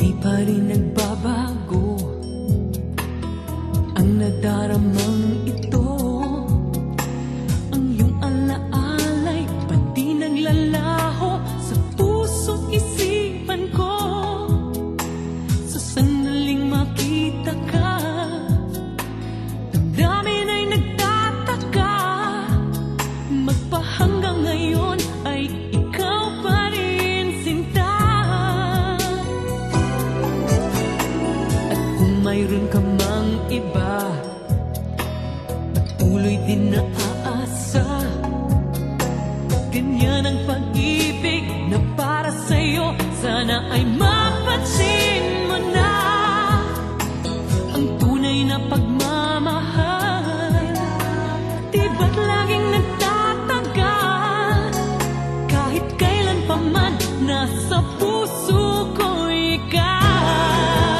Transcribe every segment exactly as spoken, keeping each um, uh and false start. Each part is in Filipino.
Di pa rin nagbabago ang nadaramang ito. Ang iyong alaala'y pati naglalaho sa puso't isipan ko. Sa sandaling makita ka, damdamin ay nagtataka. Magpahanggang ngayon ay ikaw pa rin, sinta. At kung mayroon ka mang iba, patuloy din na aasa. Ganyan ang pag-ibig na para sa'yo. Sana ay mapansin mo na ang tunay na pagmamahal. Di ba't laging nagtatagal? Kahit kailan pa man, nasa puso ko ikaw.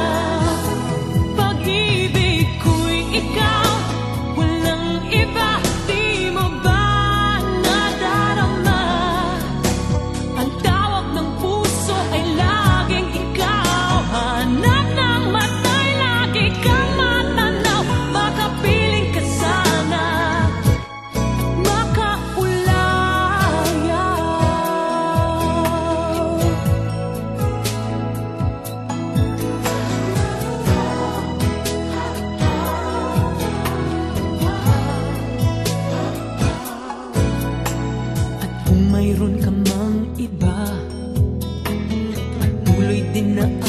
Pag-ibig ko'y ikaw, walang iba. Di mo ba nadarama? Ang tawag ng puso ay laging ikaw. Hanap ng mata'y lagi kang matanaw. Makapiling ka sana, makaulayaw. At kung mayroon ka mang iba, patuloy din na